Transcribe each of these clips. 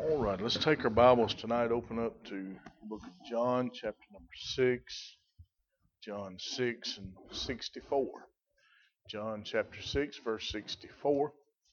All right, let's take our Bibles tonight, open up to the book of John, chapter number 6, John 6 and 64. John chapter 6, verse 64.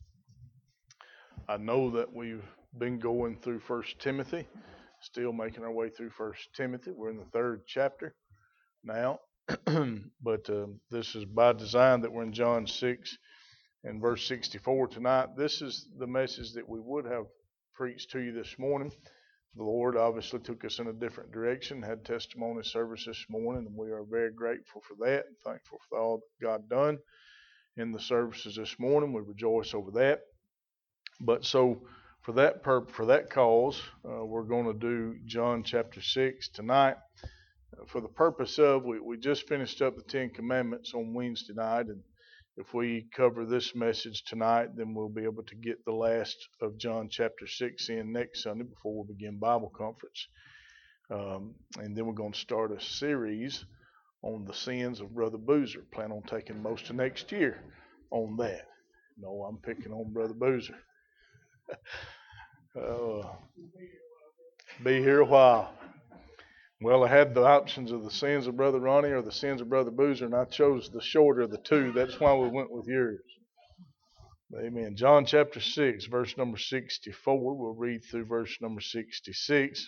I know that we've been going through 1 Timothy, still making our way through 1 Timothy. We're in the third chapter now, but this is by design that we're in John 6 and verse 64 tonight. This is the message that we would have preached to you this morning. The Lord obviously took us in a different direction, had testimony service this morning, and we are very grateful for that and thankful for all that God done in the services this morning. We rejoice over that. But so for that cause, we're going to do John chapter 6 tonight. For the purpose of, we just finished up the Ten Commandments on Wednesday night, and if we cover this message tonight, then we'll be able to get the last of John chapter 6 in next Sunday before we begin Bible conference. And then we're going to start a series on the sins of Brother Boozer. Plan on taking most of next year on that. No, I'm picking on Brother Boozer. Be here a while. Well, I had the options of the sins of Brother Ronnie or the sins of Brother Boozer, and I chose the shorter of the two. That's why we went with yours. Amen. John chapter 6, verse number 64. We'll read through verse number 66.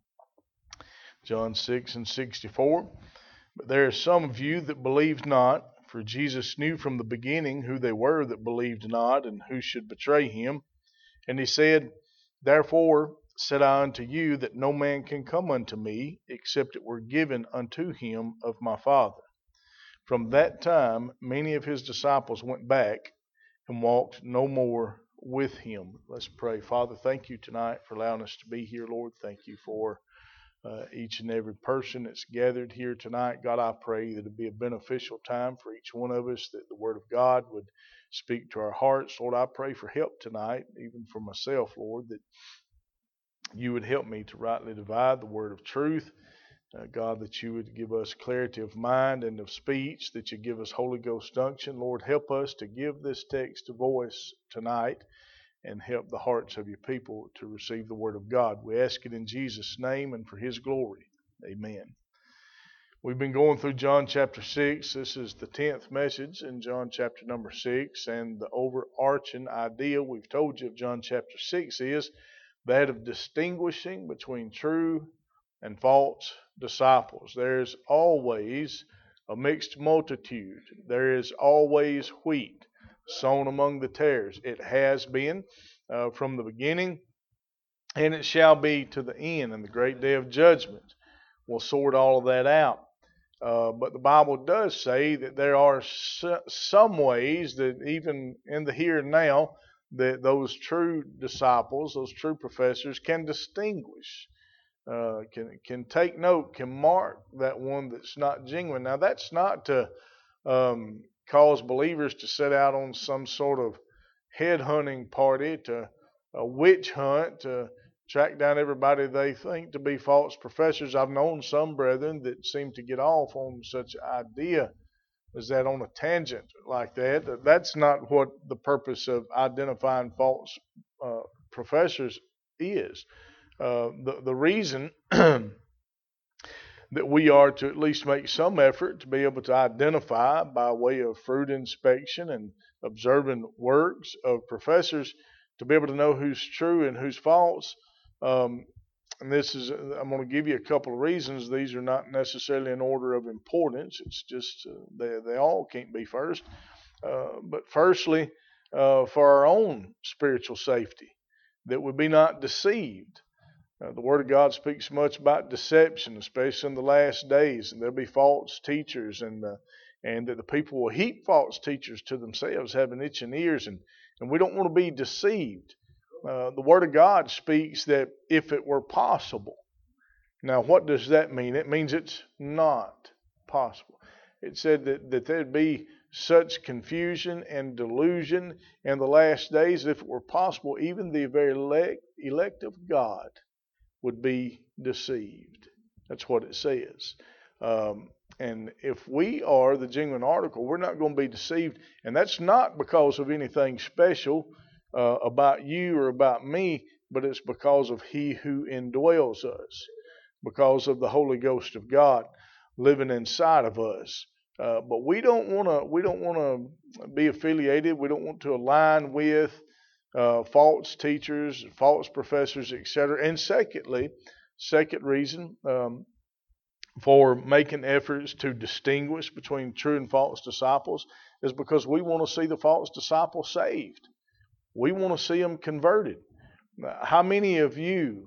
John 6 and 64. But there are some of you that believe not, for Jesus knew from the beginning who they were that believed not and who should betray him. And he said, Therefore said I unto you that no man can come unto me, except it were given unto him of my Father. From that time many of his disciples went back and walked no more with him. Let's pray. Father, thank you tonight for allowing us to be here, Lord. Thank you for each and every person that's gathered here tonight. God, I pray that it be a beneficial time for each one of us, that the Word of God would speak to our hearts. Lord, I pray for help tonight, even for myself, Lord, that you would help me to rightly divide the word of truth. God, that you would give us clarity of mind and of speech, that you give us Holy Ghost unction. Lord, help us to give this text a voice tonight and help the hearts of your people to receive the word of God. We ask it in Jesus' name and for his glory. Amen. We've been going through John chapter 6. This is the 10th message in John chapter number 6, and the overarching idea we've told you of John chapter 6 is that of distinguishing between true and false disciples. There's always a mixed multitude. There is always wheat sown among the tares. It has been from the beginning, and it shall be to the end, and the great day of judgment will sort all of that out. But the Bible does say that there are some ways that even in the here and now, that those true disciples, those true professors can distinguish, can take note, can mark that one that's not genuine. Now that's not to cause believers to set out on some sort of headhunting party, to a witch hunt, to track down everybody they think to be false professors. I've known some brethren that seem to get off on such an idea as that, on a tangent like that. That's not what the purpose of identifying false professors is. The reason that we are to at least make some effort to be able to identify by way of fruit inspection and observing works of professors, to be able to know who's true and who's false. And this is, I'm going to give you a couple of reasons. These are not necessarily in order of importance. It's just they all can't be first. But firstly, for our own spiritual safety, that we be not deceived. The Word of God speaks much about deception, especially in the last days, and there'll be false teachers, and that the people will heap false teachers to themselves, having itching ears, and we don't want to be deceived. The Word of God speaks that if it were possible. Now, what does that mean? It means it's not possible. It said that there'd be such confusion and delusion in the last days, if it were possible, even the very elect of God would be deceived. That's what it says. And if we are the genuine article, we're not going to be deceived. And that's not because of anything special about you or about me. but it's because of He who indwells us, because of the Holy Ghost of God living inside of us. But we don't want to be affiliated. We don't want to align with false teachers, false professors, etc. And second reason for making efforts to distinguish between true and false disciples is because we want to see the false disciples saved. We want to see them converted. How many of you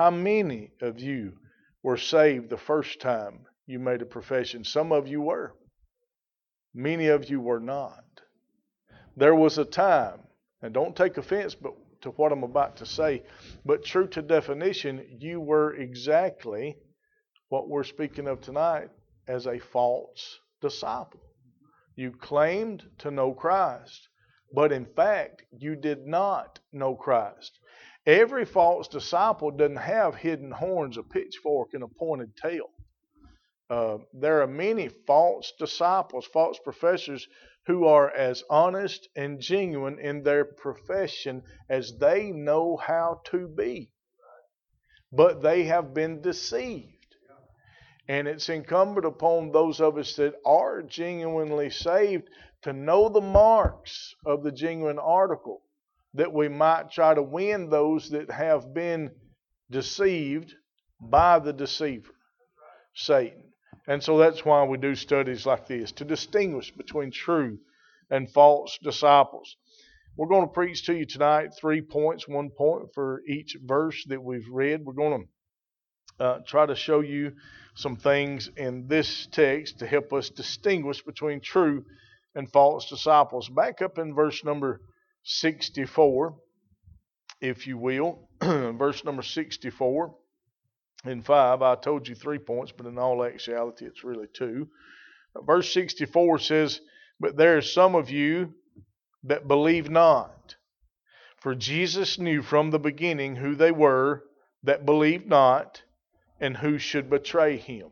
were saved the first time you made a profession? Some of you were. Many of you were not. There was a time, and don't take offense to what I'm about to say, but true to definition, you were exactly what we're speaking of tonight as a false disciple. You claimed to know Christ, but in fact, you did not know Christ. Every false disciple doesn't have hidden horns, a pitchfork, and a pointed tail. There are many false disciples, false professors, who are as honest and genuine in their profession as they know how to be. But they have been deceived. And it's incumbent upon those of us that are genuinely saved to know the marks of the genuine article, that we might try to win those that have been deceived by the deceiver, Satan. And so that's why we do studies like this, to distinguish between true and false disciples. We're going to preach to you tonight 3 points, 1 point for each verse that we've read. We're going to try to show you some things in this text to help us distinguish between true and false disciples. Back up in verse number 64, if you will. Verse number 64 and 5. I told you 3 points, but in all actuality it's really 2. Verse 64 says, "But there are some of you that believe not. For Jesus knew from the beginning who they were that believed not, and who should betray him."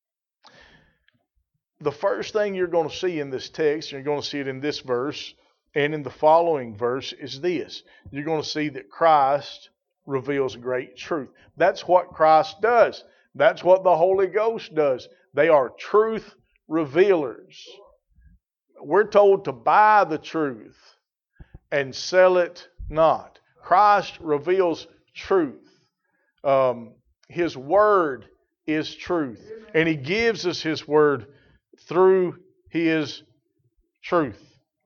The first thing you're going to see in this text, and you're going to see it in this verse and in the following verse, is this. You're going to see that Christ reveals great truth. That's what Christ does. That's what the Holy Ghost does. They are truth revealers. We're told to buy the truth and sell it not. Christ reveals truth. His Word is truth. And He gives us His Word through His truth.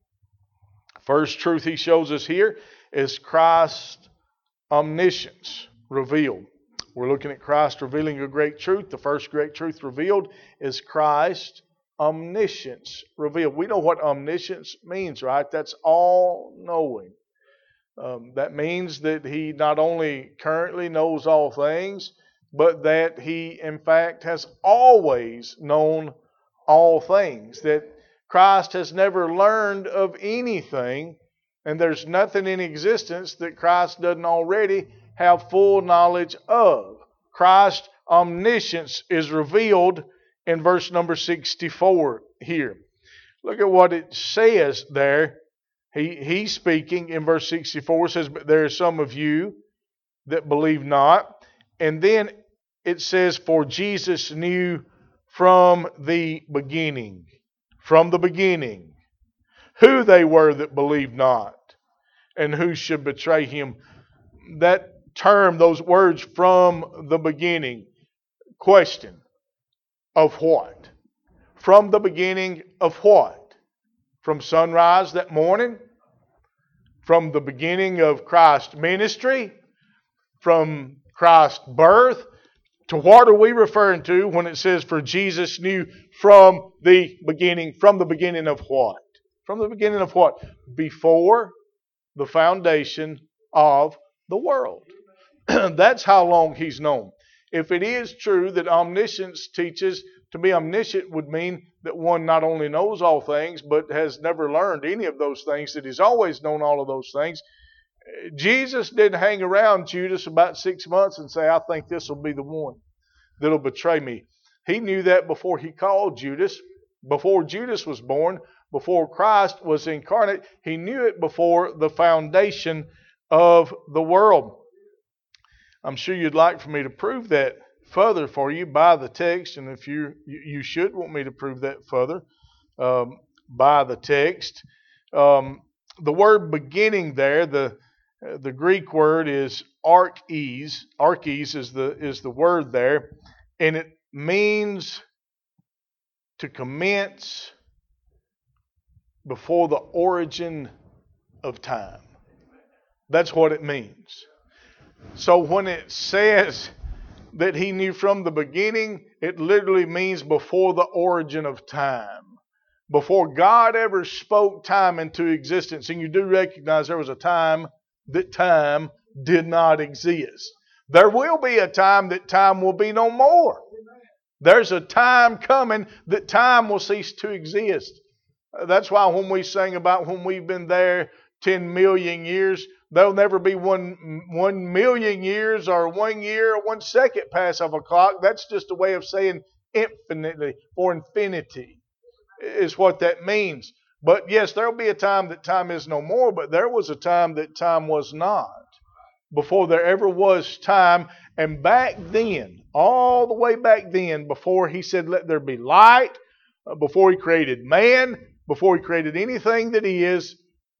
First truth He shows us here is Christ's omniscience revealed. We're looking at Christ revealing a great truth. The first great truth revealed is Christ's omniscience revealed. We know what omniscience means, right? That's all-knowing. That means that He not only currently knows all things, but that He, in fact, has always known all things. That Christ has never learned of anything, and there's nothing in existence that Christ doesn't already have full knowledge of. Christ's omniscience is revealed in verse number 64 here. Look at what it says there. He's speaking in verse 64, says, "But there are some of you that believe not." And then it says, "For Jesus knew from the beginning." From the beginning. Who they were that believed not, and who should betray Him. That term, those words, "from the beginning." Question. Of what? From the beginning of what? From sunrise that morning? From the beginning of Christ's ministry? From Christ's birth? To what are we referring to when it says, "For Jesus knew from the beginning"? From the beginning of what? From the beginning of what? Before the foundation of the world. That's how long He's known. If it is true that omniscience teaches, to be omniscient would mean that one not only knows all things, but has never learned any of those things, that He's always known all of those things. Jesus didn't hang around Judas about 6 months and say, "I think this will be the one that'll betray me." He knew that before He called Judas, before Judas was born, before Christ was incarnate. He knew it before the foundation of the world. I'm sure you'd like for me to prove that further for you by the text, and if you should want me to prove that further by the text. The word beginning there, the Greek word is arches. Arches is the word there, and it means to commence before the origin of time. That's what it means. So when it says that he knew from the beginning, it literally means before the origin of time. Before God ever spoke time into existence. And you do recognize there was a time that time did not exist. There will be a time that time will be no more. There's a time coming that time will cease to exist. That's why when we sing about when we've been there 10 million years, there'll never be 1 million years or 1 year or 1 second pass of a clock. That's just a way of saying infinitely or infinity is what that means. But yes, there'll be a time that time is no more, but there was a time that time was not. Before there ever was time. And back then, all the way back then, before he said, let there be light, before he created man, before he created anything that he is,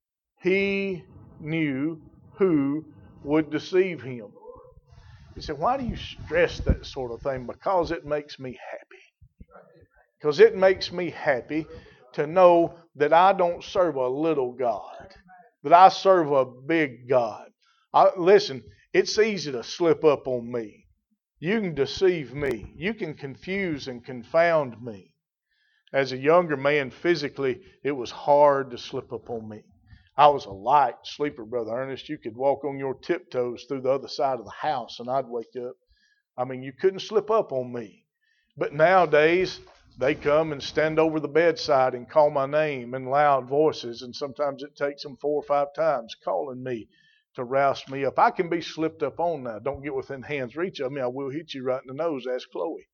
he knew who would deceive him. He said, why do you stress that sort of thing? Because it makes me happy. Because it makes me happy to know that I don't serve a little God, that I serve a big God. Listen, it's easy to slip up on me. You can deceive me. You can confuse and confound me. As a younger man, physically, it was hard to slip up on me. I was a light sleeper, Brother Ernest. You could walk on your tiptoes through the other side of the house and I'd wake up. I mean, you couldn't slip up on me. But nowadays, they come and stand over the bedside and call my name in loud voices, and sometimes it takes them 4 or 5 times calling me to rouse me up. I can be slipped up on now. Don't get within hand's reach of me. I will hit you right in the nose. Ask Chloe.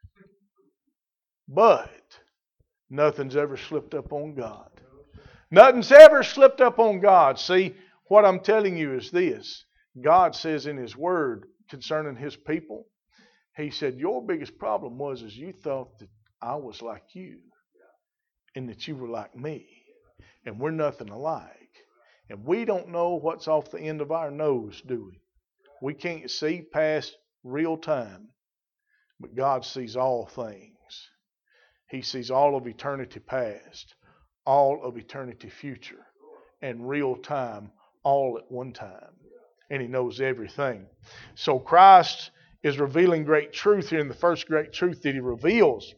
But nothing's ever slipped up on God. Nothing's ever slipped up on God. See, what I'm telling you is this. God says in His Word concerning His people, He said, your biggest problem was you thought that I was like you and that you were like me. And we're nothing alike. And we don't know what's off the end of our nose, do we? We can't see past real time. But God sees all things. He sees all of eternity past, all of eternity future, and real time all at one time. And He knows everything. So Christ is revealing great truth here. And the first great truth that He reveals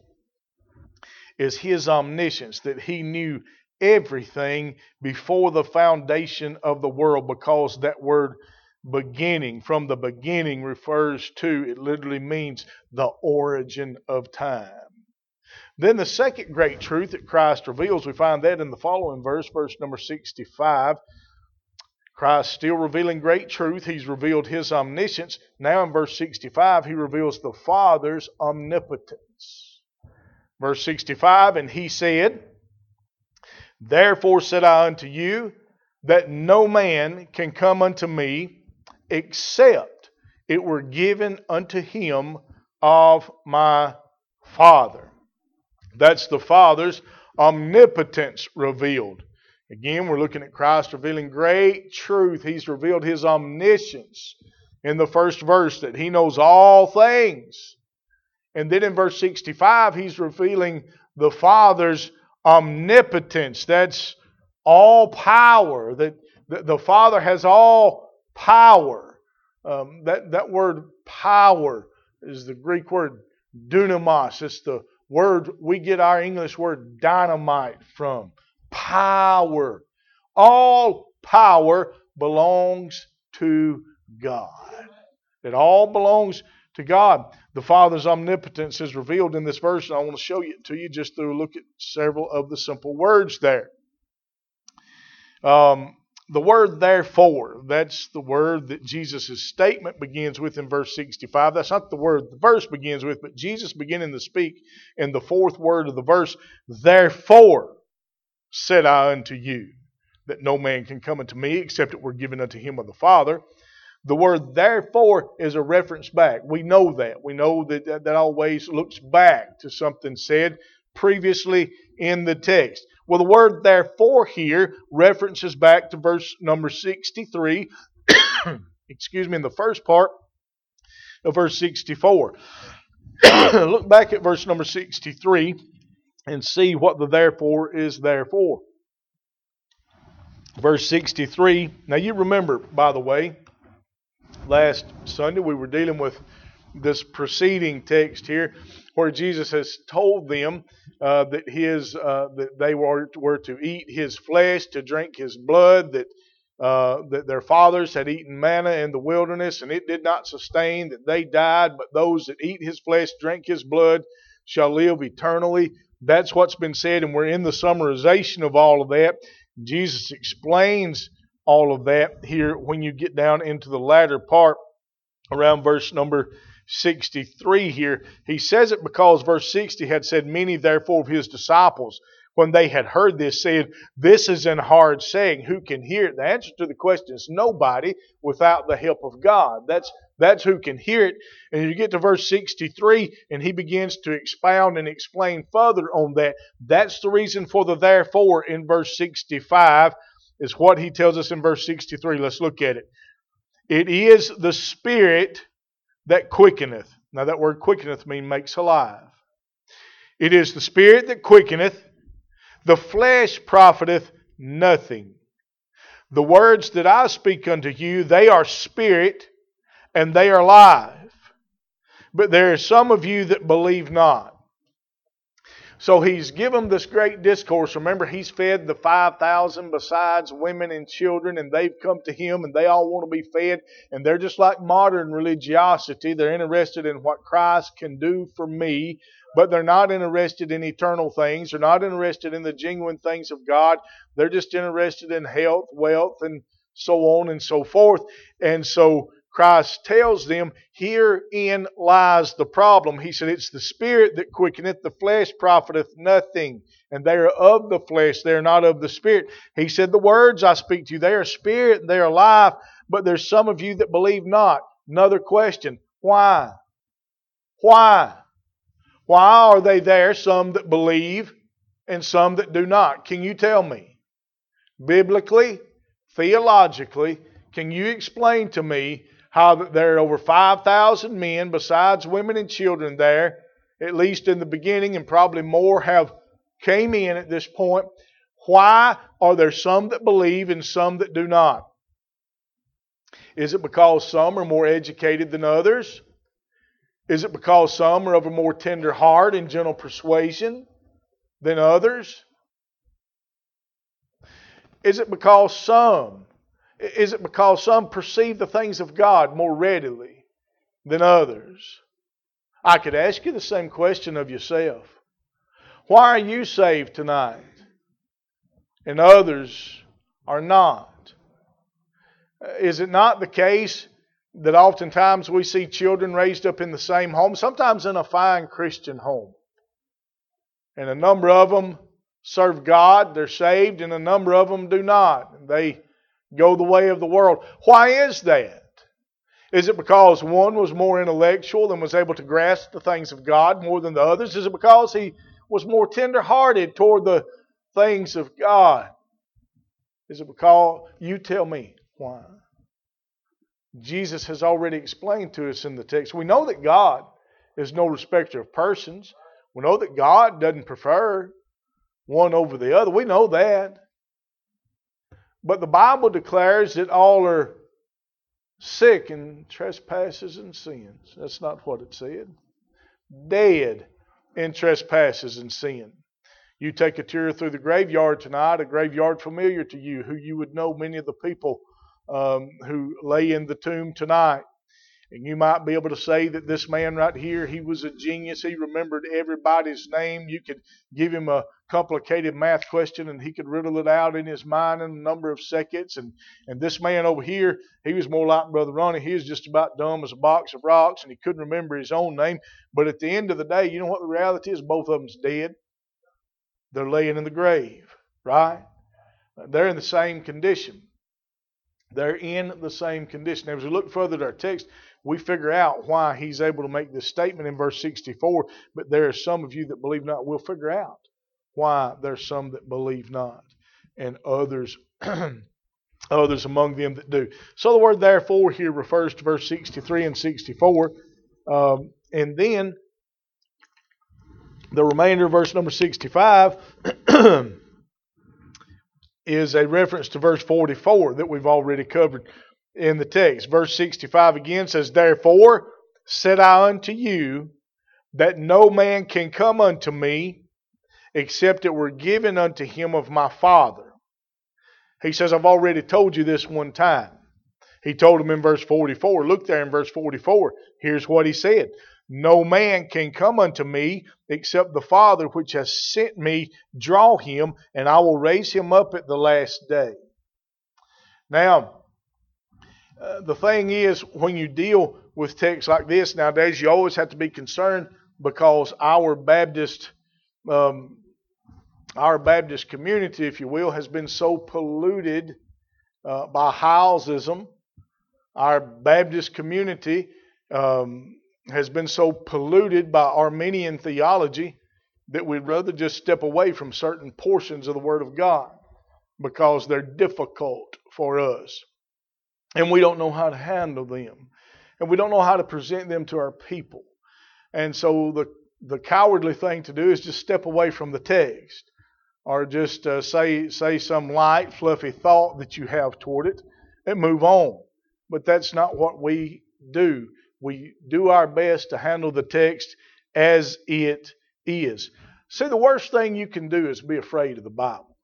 is His omniscience, that He knew everything before the foundation of the world, because that word beginning, from the beginning, refers to, it literally means the origin of time. Then the second great truth that Christ reveals, we find that in the following verse number 65. Christ still revealing great truth. He's revealed His omniscience. Now in verse 65, He reveals the Father's omnipotence. Verse 65, and He said, therefore said I unto you, that no man can come unto me, except it were given unto him of my Father. That's the Father's omnipotence revealed. Again, we're looking at Christ revealing great truth. He's revealed His omniscience in the first verse, that He knows all things. And then in verse 65, He's revealing the Father's omnipotence. That's all power. That the Father has all power. That word power is the Greek word dunamos. It's the word we get our English word dynamite from. Power. All power belongs to God. It all belongs to God. The Father's omnipotence is revealed in this verse, and I want to show it to you just through a look at several of the simple words there. The word therefore, that's the word that Jesus' statement begins with in verse 65. That's not the word the verse begins with, but Jesus beginning to speak in the fourth word of the verse, therefore said I unto you, that no man can come unto me except it were given unto him of the Father. The word therefore is a reference back. We know that. We know that always looks back to something said previously in the text. Well, the word therefore here references back to verse number 63, excuse me, in the first part of verse 64. Look back at verse number 63 and see what the therefore is there for. Verse 63. Now you remember, by the way, last Sunday we were dealing with this preceding text here where Jesus has told them that they were to eat His flesh, to drink His blood, that their fathers had eaten manna in the wilderness and it did not sustain, that they died, but those that eat His flesh, drink His blood, shall live eternally. That's what's been said, and we're in the summarization of all of that. Jesus explains all of that here when you get down into the latter part around verse number 63 here. He says it because verse 60 had said, many therefore of His disciples, when they had heard this, said, this is an hard saying, who can hear it? The answer to the question is nobody without the help of God. That's who can hear it. And you get to verse 63 and He begins to expound and explain further on that. That's the reason for the therefore in verse 65 is what He tells us in verse 63. Let's look at it. It is the Spirit that quickeneth. Now that word quickeneth means makes alive. It is the Spirit that quickeneth. The flesh profiteth nothing. The words that I speak unto you, they are spirit and they are life. But there are some of you that believe not. So He's given this great discourse. Remember, He's fed the 5,000 besides women and children, and they've come to Him and they all want to be fed. And they're just like modern religiosity. They're interested in what Christ can do for me, but they're not interested in eternal things. They're not interested in the genuine things of God. They're just interested in health, wealth, and so on and so forth. And so Christ tells them, herein lies the problem. He said, it's the Spirit that quickeneth, the flesh profiteth nothing. And they are of the flesh, they are not of the Spirit. He said, the words I speak to you, they are spirit and they are life, but there's some of you that believe not. Another question, why? Why? Why are they there, some that believe and some that do not? Can you tell me? Biblically, theologically, can you explain to me how there are over 5,000 men besides women and children there, at least in the beginning, and probably more have came in at this point? Why are there some that believe and some that do not? Is it because some are more educated than others? Is it because some are of a more tender heart and gentle persuasion than others? Is it because some perceive the things of God more readily than others? I could ask you the same question of yourself. Why are you saved tonight and others are not? Is it not the case that oftentimes we see children raised up in the same home, sometimes in a fine Christian home, and a number of them serve God, they're saved, and a number of them do not. They go the way of the world. Why is that? Is it because one was more intellectual and was able to grasp the things of God more than the others? Is it because he was more tender-hearted toward the things of God? Is it because, you tell me why? Jesus has already explained to us in the text. We know that God is no respecter of persons. We know that God doesn't prefer one over the other. We know that. But the Bible declares that all are sick in trespasses and sins. That's not what it said. Dead in trespasses and sin. You take a tour through the graveyard tonight, a graveyard familiar to you, who you would know many of the people who lay in the tomb tonight. And you might be able to say that this man right here, he was a genius. He remembered everybody's name. You could give him a complicated math question and he could riddle it out in his mind in a number of seconds. And this man over here, he was more like Brother Ronnie. He was just about dumb as a box of rocks and he couldn't remember his own name. But at the end of the day, you know what the reality is? Both of them's dead. They're laying in the grave, right? They're in the same condition. They're in the same condition. As we look further at our text, we figure out why he's able to make this statement in verse 64. But there are some of you that believe not. We'll figure out why there's some that believe not, and others others among them that do. So the word therefore here refers to verse 63 and 64. And then the remainder of verse number 65 is a reference to verse 44 that we've already covered in the text. Verse 65 again says, Therefore said I unto you, that no man can come unto me, except it were given unto him of my Father. He says, I've already told you this one time. He told him in verse 44. Look there in verse 44. Here's what he said. No man can come unto me except the Father which has sent me draw him, and I will raise him up at the last day. Now, the thing is, when you deal with texts like this nowadays, you always have to be concerned because our Baptist community, if you will, has been so polluted by Hylesism. Our Baptist community has been so polluted by Arminian theology that we'd rather just step away from certain portions of the Word of God because they're difficult for us. And we don't know how to handle them. And we don't know how to present them to our people. And so the cowardly thing to do is just step away from the text. Or just say some light, fluffy thought that you have toward it and move on. But that's not what we do. We do our best to handle the text as it is. See, the worst thing you can do is be afraid of the Bible.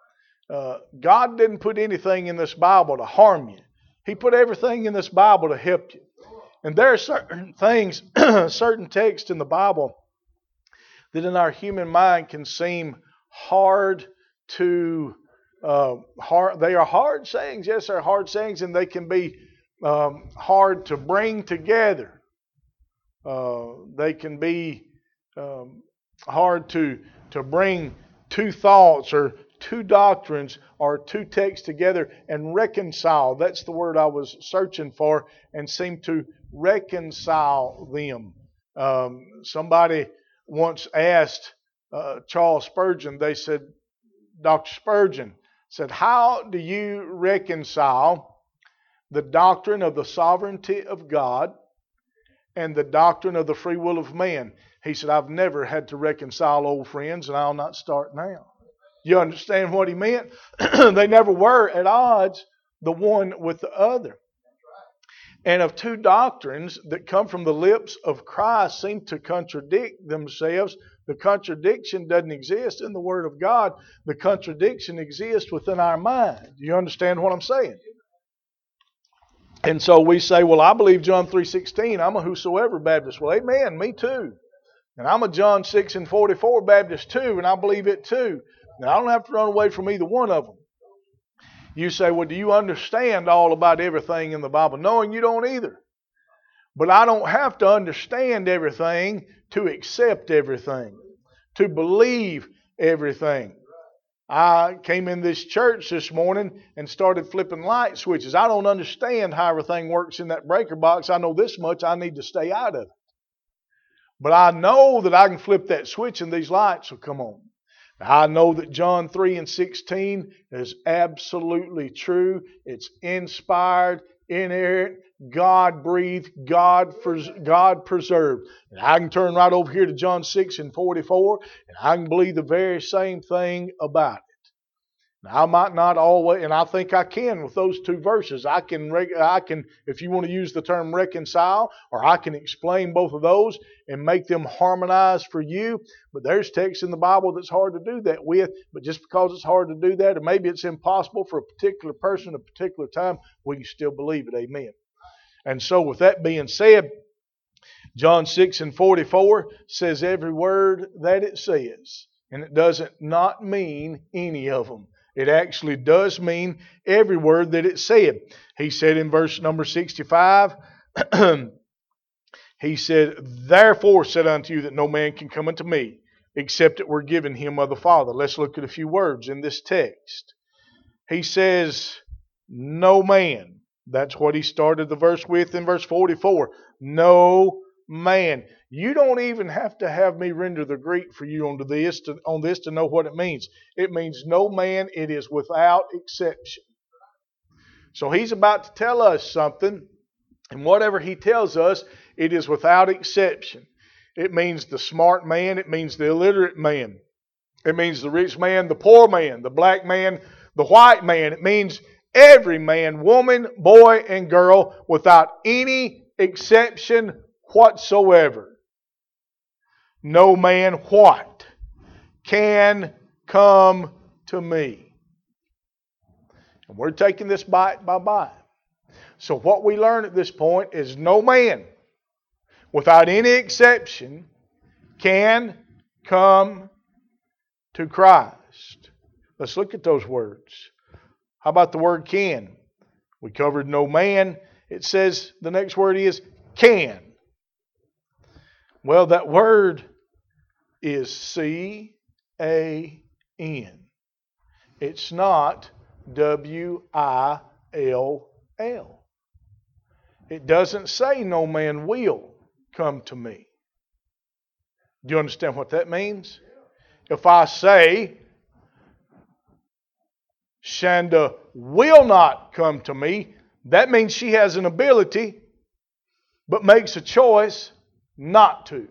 God didn't put anything in this Bible to harm you. He put everything in this Bible to help you. And there are certain things, certain texts in the Bible that in our human mind can seem hard to, they are hard sayings. Yes, they're hard sayings, and they can be hard to bring together. They can be hard to bring two thoughts or two doctrines or two texts together and reconcile. That's the word I was searching for, and seem to reconcile them. Somebody once asked Charles Spurgeon, they said, Dr. Spurgeon said, how do you reconcile the doctrine of the sovereignty of God and the doctrine of the free will of man? He said, I've never had to reconcile, old friends, and I'll not start now. You understand what he meant? They never were at odds, the one with the other. And of two doctrines that come from the lips of Christ seem to contradict themselves, the contradiction doesn't exist in the Word of God. The contradiction exists within our mind. Do you understand what I'm saying? And so we say, well, I believe John 3:16. I'm a whosoever Baptist. Well, amen, me too. And I'm a John 6:44 Baptist too, and I believe it too. Now, I don't have to run away from either one of them. You say, well, do you understand all about everything in the Bible? No, and you don't either. But I don't have to understand everything to accept everything, to believe everything. I came in this church this morning and started flipping light switches. I don't understand how everything works in that breaker box. I know this much, I need to stay out of it. But I know that I can flip that switch and these lights will come on. I know that John 3:16 is absolutely true. It's inspired, inerrant, God-breathed, God preserved. And I can turn right over here to John 6:44, and I can believe the very same thing about it. Now, I might not always, and I think I can with those two verses. I can, if you want to use the term reconcile, or I can explain both of those and make them harmonize for you. But there's texts in the Bible that's hard to do that with. But just because it's hard to do that, or maybe it's impossible for a particular person at a particular time, we can still believe it. Amen. And so with that being said, John 6:44 says every word that it says. And it doesn't not mean any of them. It actually does mean every word that it said. He said in verse number 65, he said, Therefore said unto you that no man can come unto me, except it were given him of the Father. Let's look at a few words in this text. He says, No man. That's what he started the verse with in verse 44. No man. You don't even have to have me render the Greek for you on this to know what it means. It means no man. It is without exception. So he's about to tell us something, and whatever he tells us, it is without exception. It means the smart man. It means the illiterate man. It means the rich man, the poor man, the black man, the white man. It means every man, woman, boy, and girl without any exception whatsoever. No man what? Can come to me. And we're taking this bite by bite. So what we learn at this point is no man, without any exception, can come to Christ. Let's look at those words. How about the word can? We covered no man. It says the next word is can. Well, that word is C-A-N. It's not W-I-L-L. It doesn't say no man will come to me. Do you understand what that means? If I say Shanda will not come to me, that means she has an ability but makes a choice not to.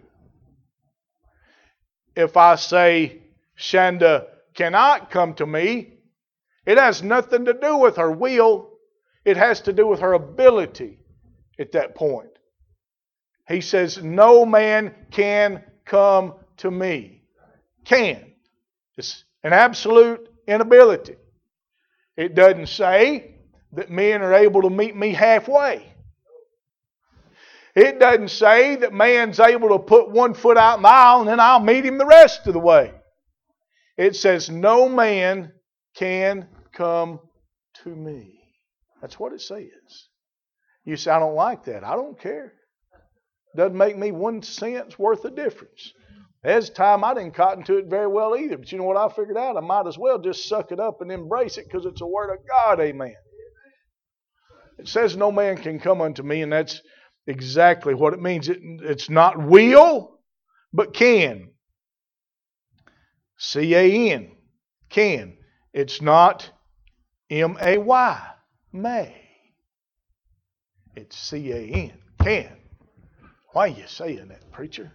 If I say Shanda cannot come to me, it has nothing to do with her will. It has to do with her ability at that point. He says, no man can come to me. Can. It's an absolute inability. It doesn't say that men are able to meet me halfway. It doesn't say that man's able to put one foot out in the aisle and then I'll meet him the rest of the way. It says no man can come to me. That's what it says. You say, I don't like that. I don't care. Doesn't make me 1 cent's worth of difference. There's a time I didn't cotton to it very well either. But you know what I figured out? I might as well just suck it up and embrace it because it's a word of God. Amen. It says no man can come unto me, and that's exactly what it means. It's not will, but can. C-A-N. Can. It's not M-A-Y. May. It's C-A-N. Can. Why are you saying that, preacher?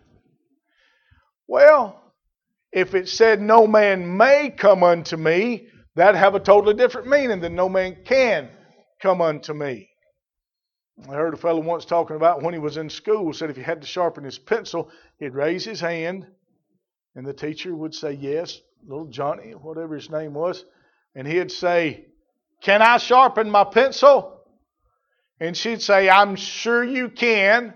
Well, if it said no man may come unto me, that'd have a totally different meaning than no man can come unto me. I heard a fellow once talking about when he was in school, said if he had to sharpen his pencil, he'd raise his hand, and the teacher would say, yes, little Johnny, whatever his name was, and he'd say, can I sharpen my pencil? And she'd say, I'm sure you can.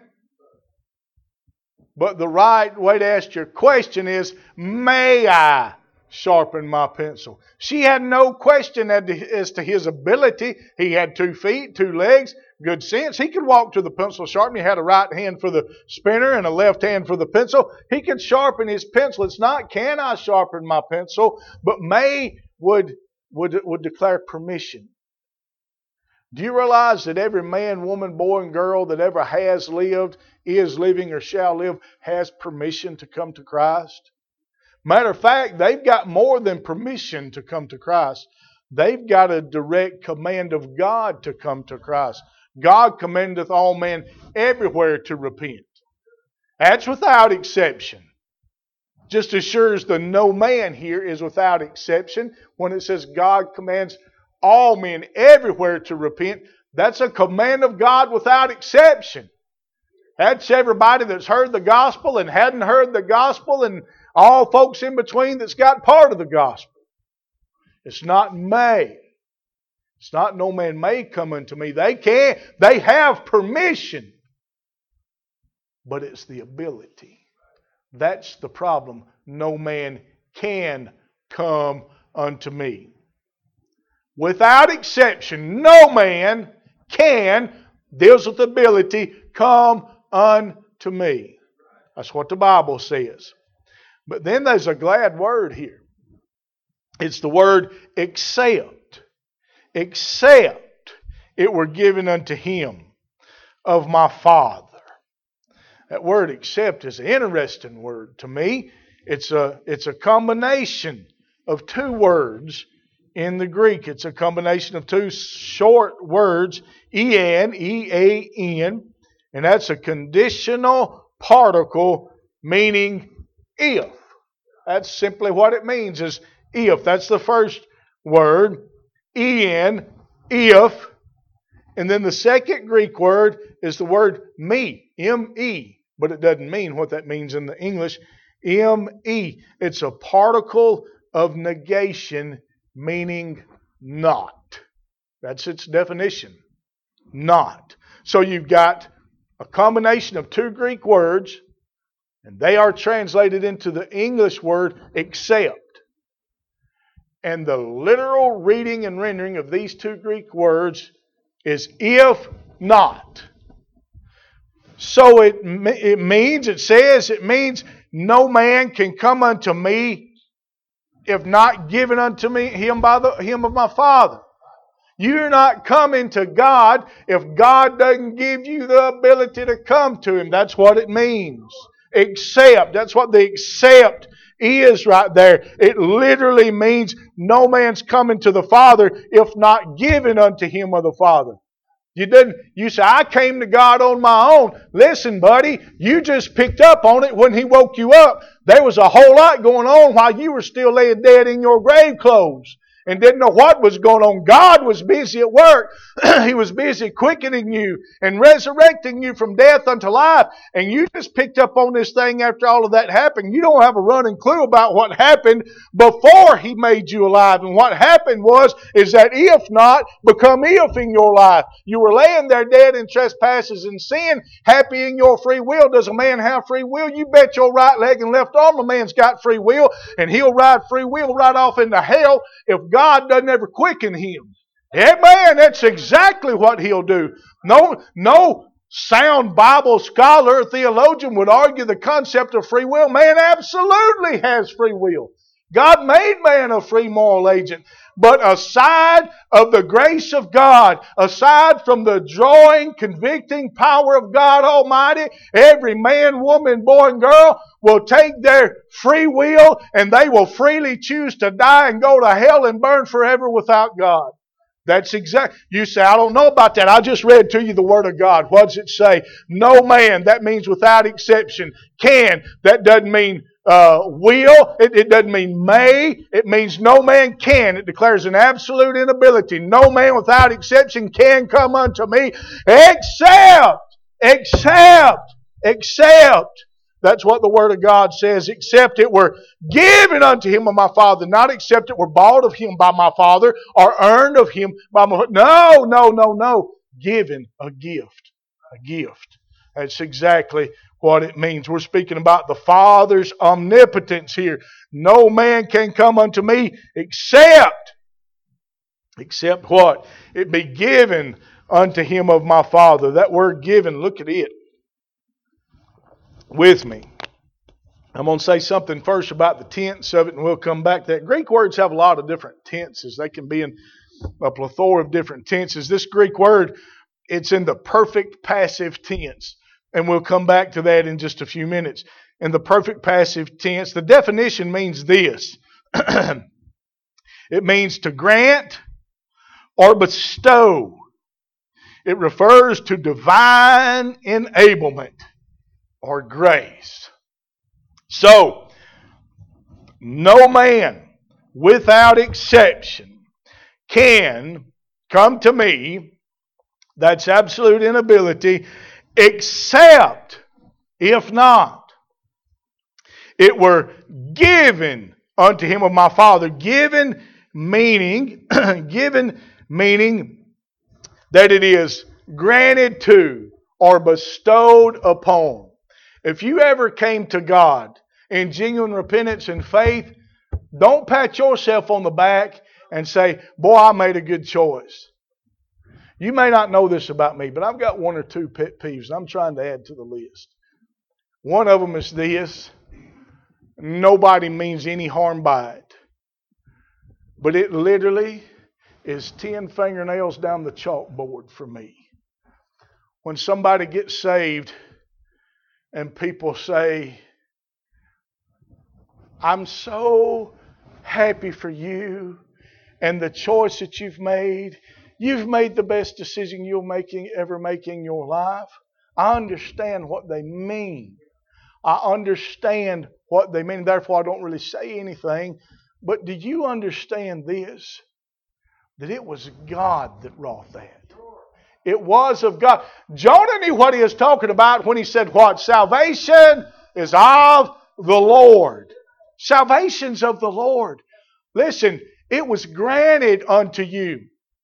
But the right way to ask your question is, may I sharpen my pencil? She had no question as to his ability. He had 2 feet, 2 legs, good sense. He could walk to the pencil sharpener. He had a right hand for the spinner and a left hand for the pencil. He could sharpen his pencil. It's not, can I sharpen my pencil? But may would declare permission. Do you realize that every man, woman, boy, and girl that ever has lived, is living, or shall live has permission to come to Christ? Matter of fact, they've got more than permission to come to Christ. They've got a direct command of God to come to Christ. God commandeth all men everywhere to repent. That's without exception. Just as sure as the no man here is without exception, when it says God commands all men everywhere to repent, that's a command of God without exception. That's everybody that's heard the gospel and hadn't heard the gospel and all folks in between that's got part of the gospel. It's not may. It's not no man may come unto me. They can. They have permission. But it's the ability. That's the problem. No man can come unto me. Without exception, no man can, deals with ability, come unto me. That's what the Bible says. But then there's a glad word here. It's the word except. Except. it were given unto him of my Father. That word accept is an interesting word to me. It's a combination of two words in the Greek. It's a combination of two short words, en, E-A-N, and that's a conditional particle meaning if. That's simply what it means, is if. That's the first word, en, if. And then the second Greek word is the word me, M-E. But it doesn't mean what that means in the English. M-E. It's a particle of negation meaning not. That's its definition. Not. So you've got a combination of two Greek words, and they are translated into the English word except. And the literal reading and rendering of these two Greek words is if not. So it means no man can come unto me if not given unto me him by him of my Father. You're not coming to God if God doesn't give you the ability to come to Him. That's what it means. Accept. That's what the accept is right there. It literally means no man's coming to the Father if not given unto Him of the Father. You say, I came to God on my own. Listen, buddy, you just picked up on it when He woke you up. There was a whole lot going on while you were still laying dead in your grave clothes and didn't know what was going on. God was busy at work. He was busy quickening you and resurrecting you from death unto life. And you just picked up on this thing after all of that happened. You don't have a running clue about what happened before He made you alive. And what happened is that if not, become if in your life. You were laying there dead in trespasses and sin, happy in your free will. Does a man have free will? You bet your right leg and left arm a man's got free will, and he'll ride free will right off into hell if God doesn't ever quicken him. Amen. That's exactly what He'll do. No sound Bible scholar or theologian would argue the concept of free will. Man absolutely has free will. God made man a free moral agent. But aside of the grace of God, aside from the drawing, convicting power of God Almighty, every man, woman, boy, and girl will take their free will and they will freely choose to die and go to hell and burn forever without God. That's exact. You say, I don't know about that. I just read to you the Word of God. What does it say? No man, that means without exception. Can, that doesn't mean will. It doesn't mean may. It means no man can. It declares an absolute inability. No man without exception can come unto me except. That's what the Word of God says. Except it were given unto him of my Father. Not except it were bought of him by my Father or earned of him by my Father. No. Given, a gift. A gift. That's exactly what it means. We're speaking about the Father's omnipotence here. No man can come unto me except what? It be given unto him of my Father. That word given, look at it with me. I'm going to say something first about the tense of it, and we'll come back to that. Greek words have a lot of different tenses. They can be in a plethora of different tenses. This Greek word, it's in the perfect passive tense, and we'll come back to that in just a few minutes. In the perfect passive tense, the definition means this. It means to grant or bestow. It refers to divine enablement or grace. So, no man, without exception, can come to me, that's absolute inability, except, if not, it were given unto him of my Father. Given meaning that it is granted to or bestowed upon. If you ever came to God in genuine repentance and faith, don't pat yourself on the back and say, boy, I made a good choice. You may not know this about me, but I've got one or two pet peeves I'm trying to add to the list. One of them is this: nobody means any harm by it. But it literally is 10 fingernails down the chalkboard for me. When somebody gets saved and people say, I'm so happy for you and the choice that you've made. You've made the best decision you'll ever make in your life. I understand what they mean. I understand what they mean. Therefore, I don't really say anything. But do you understand this? That it was God that wrought that. It was of God. Jonah knew what he was talking about when he said what? Salvation is of the Lord. Salvation's of the Lord. Listen, it was granted unto you.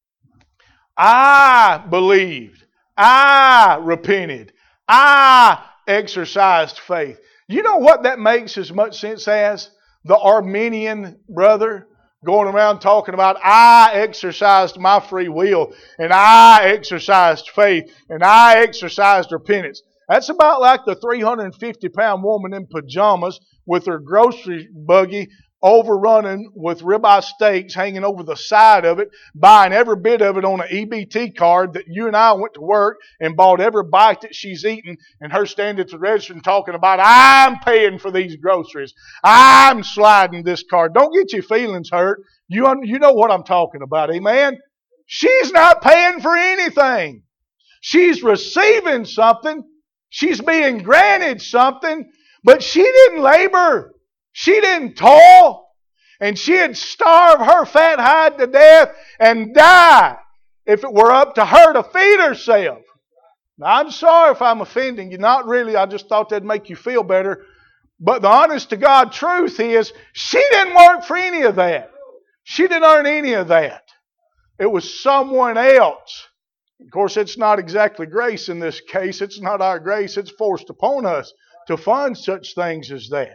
I believed. I repented. I exercised faith. You know what that makes as much sense as? The Arminian brother going around talking about, I exercised my free will, and I exercised faith, and I exercised repentance. That's about like the 350-pound woman in pajamas with her grocery buggy overrunning with ribeye steaks hanging over the side of it, buying every bit of it on an EBT card that you and I went to work and bought every bite that she's eaten, and her standing at the register and talking about, I'm paying for these groceries. I'm sliding this card. Don't get your feelings hurt. You know what I'm talking about, amen? She's not paying for anything. She's receiving something. She's being granted something, but she didn't labor. She didn't toil, and she'd starve her fat hide to death and die if it were up to her to feed herself. Now, I'm sorry if I'm offending you. Not really. I just thought that'd make you feel better. But the honest to God truth is, she didn't work for any of that. She didn't earn any of that. It was someone else. Of course, it's not exactly grace in this case. It's not our grace. It's forced upon us to fund such things as that.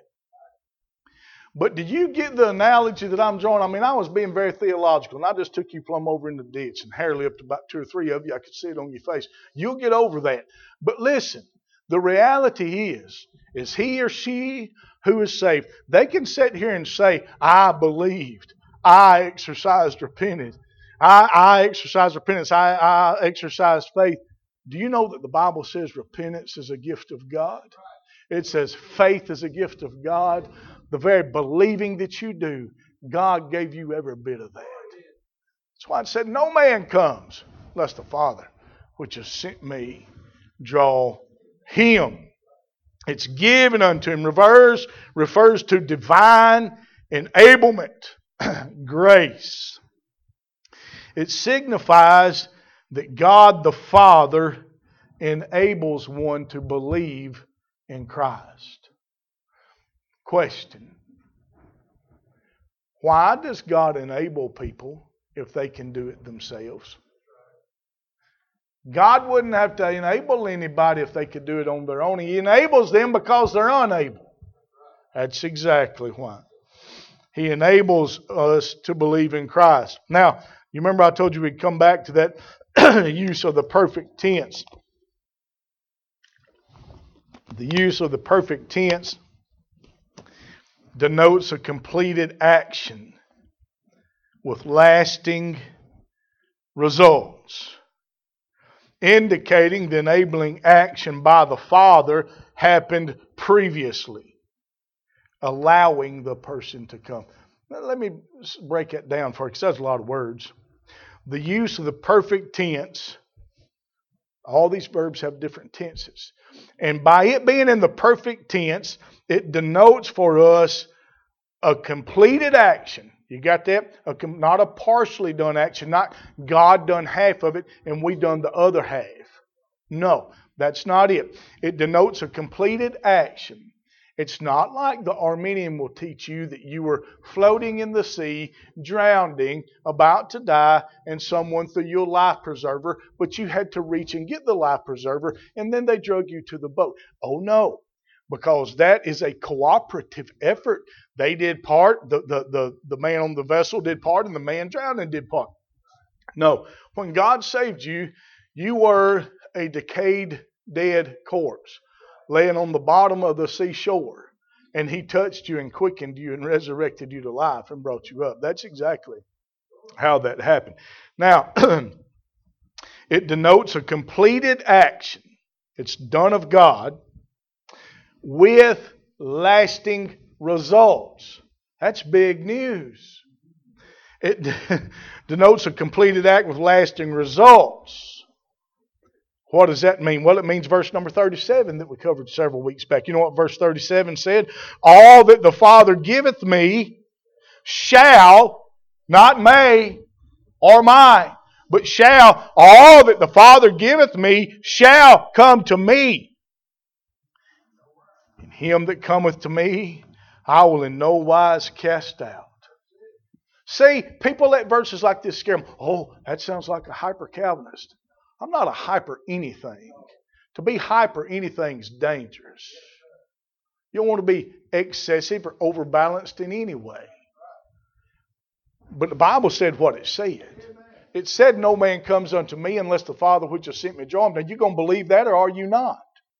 But did you get the analogy that I'm drawing? I mean, I was being very theological, and I just took you plumb over in the ditch and Harley up to about 2 or 3 of you. I could see it on your face. You'll get over that. But listen, the reality is he or she who is saved, they can sit here and say, I believed, I exercised repentance, I exercised repentance, I exercised faith. Do you know that the Bible says repentance is a gift of God? It says faith is a gift of God. The very believing that you do, God gave you every bit of that. That's why it said, no man comes unless the Father, which has sent me, draw him. It's given unto him. Refers to divine enablement, grace. It signifies that God the Father enables one to believe in Christ. Question. Why does God enable people if they can do it themselves? God wouldn't have to enable anybody if they could do it on their own. He enables them because they're unable. That's exactly why. He enables us to believe in Christ. Now, you remember I told you we'd come back to that use of the perfect tense. The use of the perfect tense denotes a completed action with lasting results, indicating the enabling action by the Father happened previously, allowing the person to come. Now, let me break it down for you because that's a lot of words. The use of the perfect tense, all these verbs have different tenses. And by it being in the perfect tense, it denotes for us a completed action. You got that? Not a partially done action. Not God done half of it and we done the other half. No, that's not it. It denotes a completed action. It's not like the Arminian will teach you that you were floating in the sea, drowning, about to die, and someone threw you a life preserver, but you had to reach and get the life preserver, and then they drug you to the boat. Oh no, because that is a cooperative effort. They did part, the man on the vessel did part, and the man drowning did part. No, when God saved you, you were a decayed, dead corpse, laying on the bottom of the seashore, and He touched you and quickened you and resurrected you to life and brought you up. That's exactly how that happened. Now, it denotes a completed action. It's done of God with lasting results. That's big news. It denotes a completed act with lasting results. What does that mean? Well, it means verse number 37 that we covered several weeks back. You know what verse 37 said? All that the Father giveth me shall, not may or might, but shall, all that the Father giveth me shall come to me. And him that cometh to me, I will in no wise cast out. See, people let verses like this scare them. Oh, that sounds like a hyper-Calvinist. I'm not a hyper anything. To be hyper anything is dangerous. You don't want to be excessive or overbalanced in any way. But the Bible said what it said. It said, no man comes unto me unless the Father which has sent me draw him. Now, you going to believe that or are you not?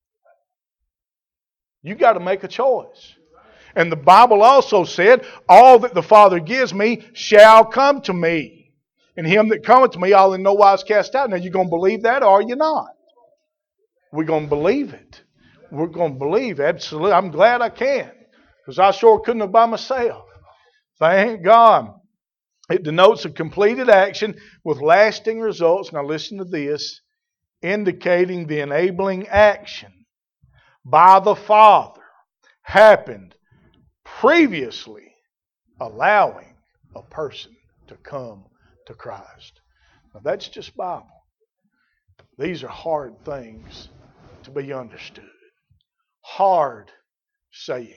You got to make a choice. And the Bible also said, all that the Father gives me shall come to me. And him that cometh to me, I'll in no wise cast out. Now, you going to believe that or are you not? We're going to believe it. We're going to believe, absolutely. I'm glad I can. Because I sure couldn't have by myself. Thank God. It denotes a completed action with lasting results. Now listen to this. Indicating the enabling action by the Father happened previously allowing a person to come to Christ. Now that's just Bible. These are hard things to be understood. Hard sayings.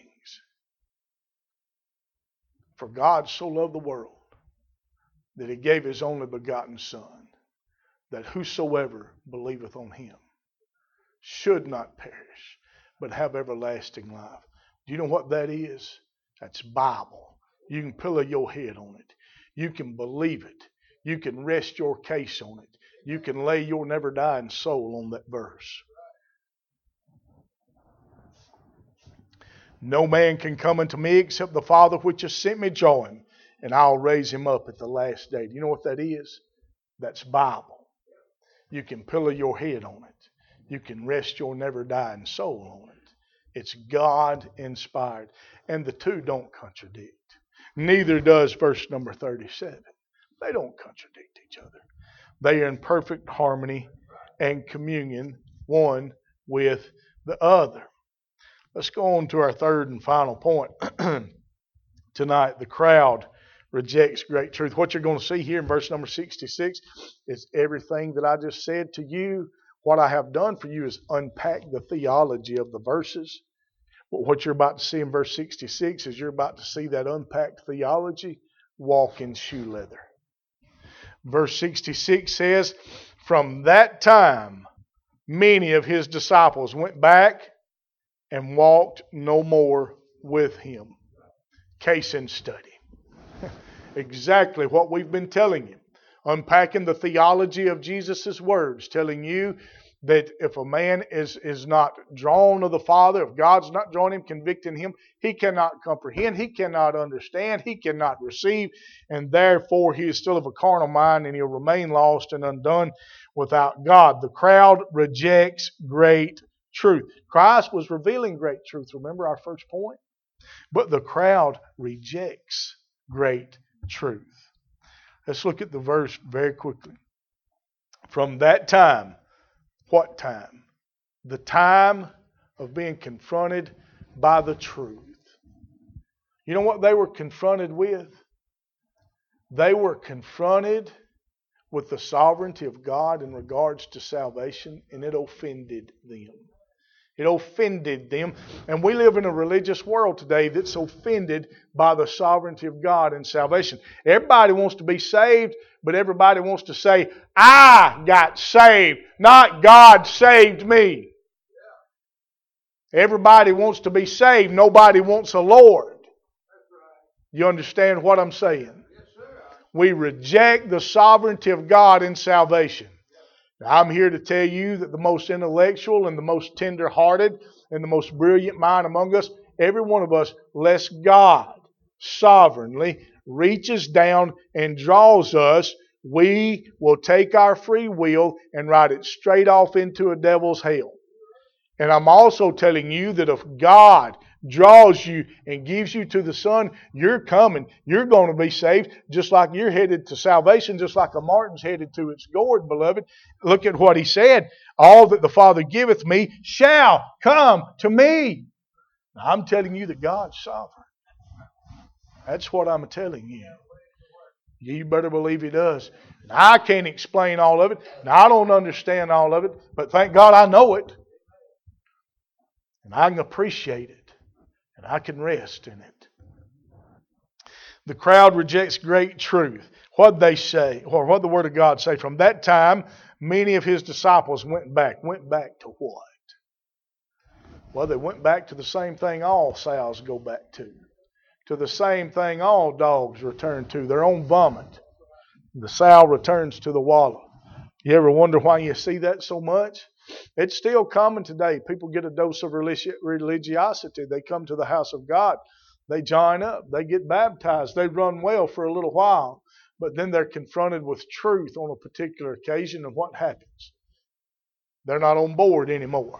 For God so loved the world that he gave his only begotten Son, that whosoever believeth on him should not perish, but have everlasting life. Do you know what that is? That's Bible. You can pillow your head on it. You can believe it. You can rest your case on it. You can lay your never dying soul on that verse. No man can come unto me except the Father which has sent me draw him, and I'll raise him up at the last day. Do you know what that is? That's Bible. You can pillow your head on it. You can rest your never dying soul on it. It's God inspired. And the two don't contradict. Neither does verse number 37. They don't contradict each other. They are in perfect harmony and communion one with the other. Let's go on to our third and final point tonight. The crowd rejects great truth. What you're going to see here in verse number 66 is everything that I just said to you. What I have done for you is unpack the theology of the verses. But what you're about to see in verse 66 is you're about to see that unpacked theology walk in shoe leather. Verse 66 says, from that time, many of his disciples went back and walked no more with him. Case in study. Exactly what we've been telling you. Unpacking the theology of Jesus' words. Telling you that if a man is not drawn to the Father, if God's not drawing him, convicting him, he cannot comprehend, he cannot understand, he cannot receive, and therefore he is still of a carnal mind and he'll remain lost and undone without God. The crowd rejects great truth. Christ was revealing great truth. Remember our first point? But the crowd rejects great truth. Let's look at the verse very quickly. From that time, what time? The time of being confronted by the truth. You know what they were confronted with? They were confronted with the sovereignty of God in regards to salvation, and it offended them. It offended them. And we live in a religious world today that's offended by the sovereignty of God and salvation. Everybody wants to be saved, but everybody wants to say, I got saved, not God saved me. Everybody wants to be saved. Nobody wants a Lord. You understand what I'm saying? We reject the sovereignty of God in salvation. Now, I'm here to tell you that the most intellectual and the most tender-hearted and the most brilliant mind among us, every one of us, lets God sovereignly reaches down and draws us, we will take our free will and ride it straight off into a devil's hell. And I'm also telling you that if God draws you and gives you to the Son, you're coming. You're going to be saved, just like you're headed to salvation, just like a marten's headed to its gourd, beloved. Look at what he said. All that the Father giveth me shall come to me. Now, I'm telling you that God's sovereign. That's what I'm telling you. You better believe He does. Now, I can't explain all of it. Now, I don't understand all of it, but thank God I know it. And I can appreciate it. And I can rest in it. The crowd rejects great truth. What they say, or what the Word of God say. From that time, many of His disciples went back. Went back to what? Well, they went back to the same thing all sows go back to. To the same thing all dogs return to, their own vomit. The sow returns to the wallow. You ever wonder why you see that so much? It's still common today. People get a dose of religiosity. They come to the house of God. They join up. They get baptized. They run well for a little while. But then they're confronted with truth on a particular occasion, and what happens? They're not on board anymore.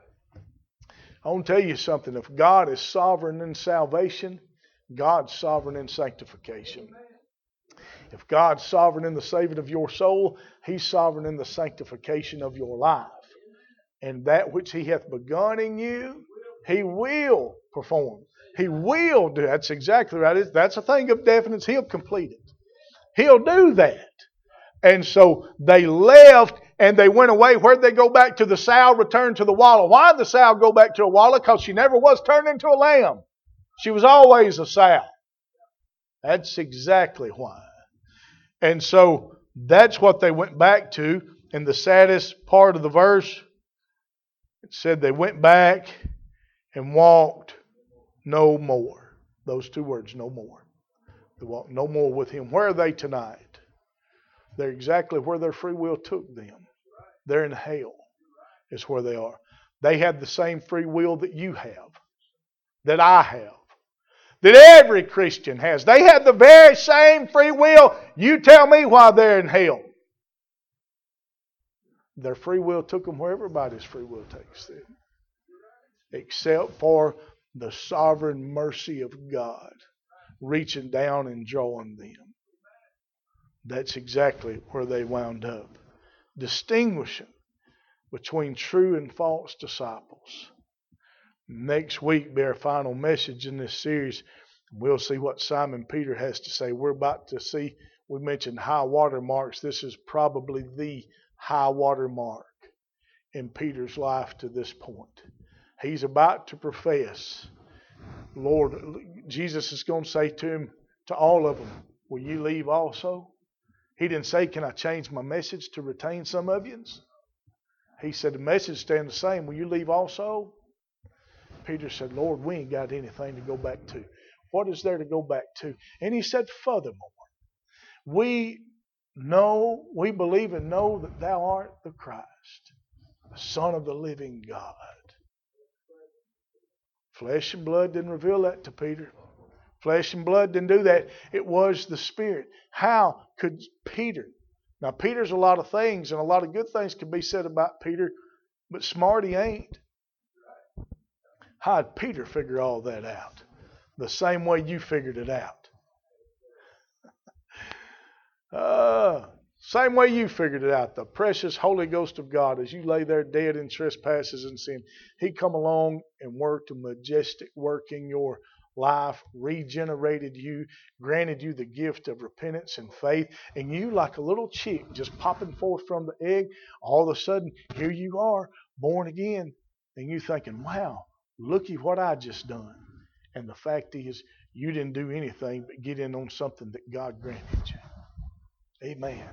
I want to tell you something. If God is sovereign in salvation, God's sovereign in sanctification. If God's sovereign in the saving of your soul, He's sovereign in the sanctification of your life. And that which He hath begun in you, He will perform. He will do. That's exactly right. That's a thing of definite. He'll complete it. He'll do that. And so they left and they went away. Where'd they go back to? The sow returned to the wallow. Why did the sow go back to a wallow? Because she never was turned into a lamb. She was always a sow. That's exactly why. And so that's what they went back to. And the saddest part of the verse, it said they went back and walked no more. Those two words, no more. They walked no more with Him. Where are they tonight? They're exactly where their free will took them. They're in hell is where they are. They had the same free will that you have, that I have, that every Christian has. They had the very same free will. You tell me why they're in hell. Their free will took them where everybody's free will takes them. Except for the sovereign mercy of God reaching down and drawing them. That's exactly where they wound up. Distinguishing between true and false disciples. Next week be our final message in this series. We'll see what Simon Peter has to say. We're about to see, we mentioned high water marks. This is probably the high water mark in Peter's life to this point. He's about to profess, Lord, Jesus is going to say to him, to all of them, will you leave also? He didn't say, can I change my message to retain some of you? He said, the message stands the same. Will you leave also? Peter said, Lord, we ain't got anything to go back to. What is there to go back to? And he said, furthermore, we believe and know that thou art the Christ, the Son of the living God. Flesh and blood didn't reveal that to Peter. Flesh and blood didn't do that. It was the Spirit. How could Peter? Now, Peter's a lot of things, and a lot of good things can be said about Peter, but smart he ain't. How'd Peter figure all that out? The same way you figured it out. Same way you figured it out. The precious Holy Ghost of God, as you lay there dead in trespasses and sin, He come along and worked a majestic work in your life, regenerated you, granted you the gift of repentance and faith, and you, like a little chick just popping forth from the egg, all of a sudden, here you are, born again, and you thinking, wow, looky what I just done. And the fact is, you didn't do anything but get in on something that God granted you. Amen.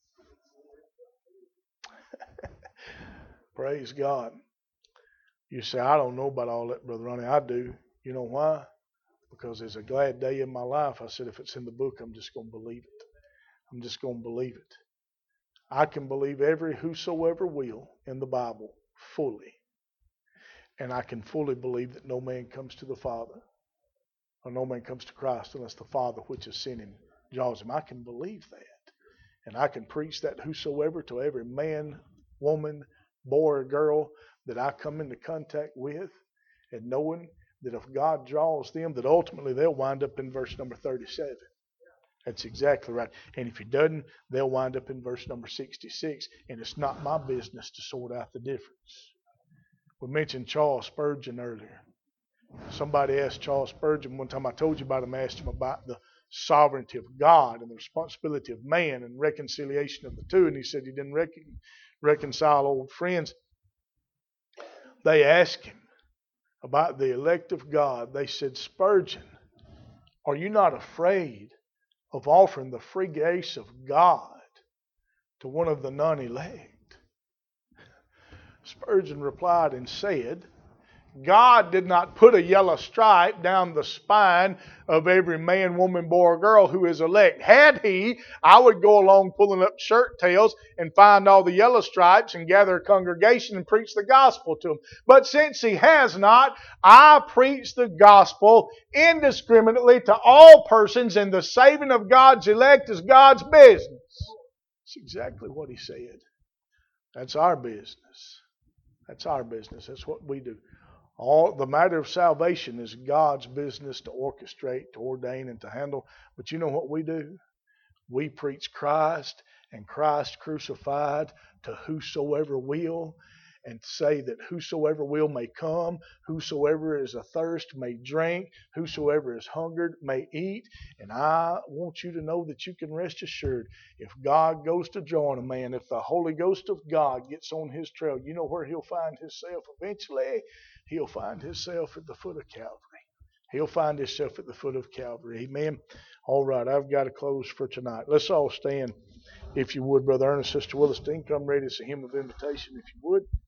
Praise God. You say, I don't know about all that, Brother Ronnie. I do. You know why? Because there's a glad day in my life. I said, if it's in the book, I'm just going to believe it. I'm just going to believe it. I can believe every whosoever will in the Bible fully. And I can fully believe that no man comes to the Father For no man comes to Christ unless the Father which has sent him draws him. I can believe that. And I can preach that whosoever to every man, woman, boy, or girl that I come into contact with, and knowing that if God draws them, that ultimately they'll wind up in verse number 37. That's exactly right. And if he doesn't, they'll wind up in verse number 66. And it's not my business to sort out the difference. We mentioned Charles Spurgeon earlier. Somebody asked Charles Spurgeon one time, I told you about him, asked him about the sovereignty of God and the responsibility of man and reconciliation of the two. And he said he didn't reconcile old friends. They asked him about the elect of God. They said, Spurgeon, are you not afraid of offering the free grace of God to one of the non-elect? Spurgeon replied and said, God did not put a yellow stripe down the spine of every man, woman, boy, or girl who is elect. Had he, I would go along pulling up shirt tails and find all the yellow stripes and gather a congregation and preach the gospel to them. But since he has not, I preach the gospel indiscriminately to all persons, and the saving of God's elect is God's business. That's exactly what he said. That's our business. That's our business. That's what we do. All the matter of salvation is God's business to orchestrate, to ordain, and to handle. But you know what we do? We preach Christ and Christ crucified to whosoever will, and say that whosoever will may come, whosoever is athirst may drink, whosoever is hungered may eat. And I want you to know that you can rest assured, if God goes to join a man, if the Holy Ghost of God gets on his trail, you know where he'll find himself eventually? He'll find himself at the foot of Calvary. He'll find himself at the foot of Calvary. Amen. All right, I've got to close for tonight. Let's all stand, if you would. Brother Ernest, Sister Willis, come ready. It's a hymn of invitation, if you would.